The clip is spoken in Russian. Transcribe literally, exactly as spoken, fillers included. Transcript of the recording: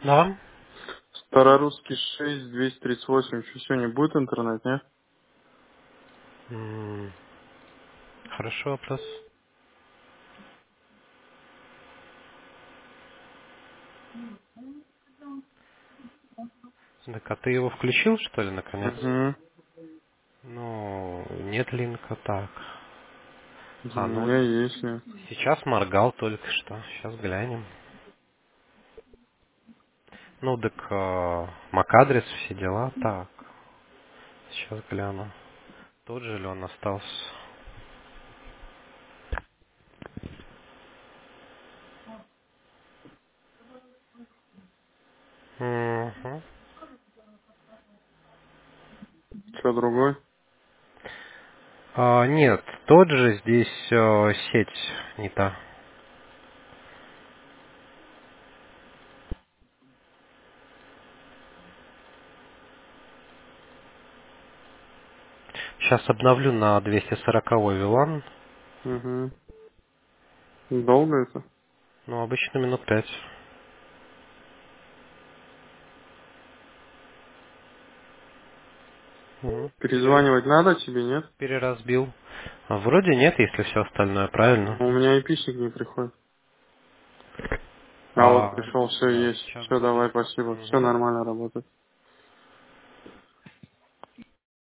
Да. Старорусский шесть, двести тридцать восемь. Что, сегодня будет интернет, нет? М, Хорошо вопрос. Так, а ты его включил, что ли, наконец? Угу. Ну, нет линка, так. У А, ну, меня есть, нет. сейчас моргал только что. Сейчас глянем. Ну, так, э, MAC-адрес, все дела. Так, сейчас гляну. Тот же ли он остался? Мгм. Что, другой? А, нет, тот же, здесь э, сеть не та. Сейчас обновлю на двести сорок вилан. Угу. Долго это? Ну, обычно минут пять. Мгм. Пере- Перезванивать надо тебе, нет? Переразбил. А вроде нет, если все остальное правильно. Но у меня айпишник не приходит. А вот А, пришел, все да, есть. сейчас Все, будет. давай, спасибо. Все Мгм. нормально работает.